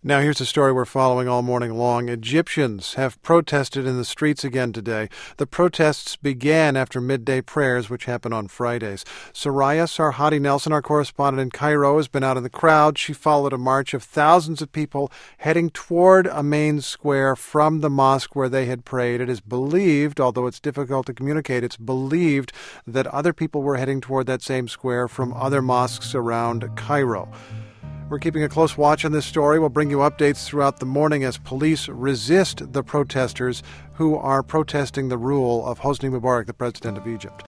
Now here's a story we're following all morning long. Egyptians have protested in the streets again today. The protests began after midday prayers, which happen on Fridays. Soraya Sarhadi Nelson, our correspondent in Cairo, has been out in the crowd. She followed a march of thousands of people heading toward a main square from the mosque where they had prayed. It is believed, although it's difficult to communicate, it's believed that other people were heading toward that same square from other mosques around Cairo. We're keeping a close watch on this story. We'll bring you updates throughout the morning as police resist the protesters who are protesting the rule of Hosni Mubarak, the president of Egypt.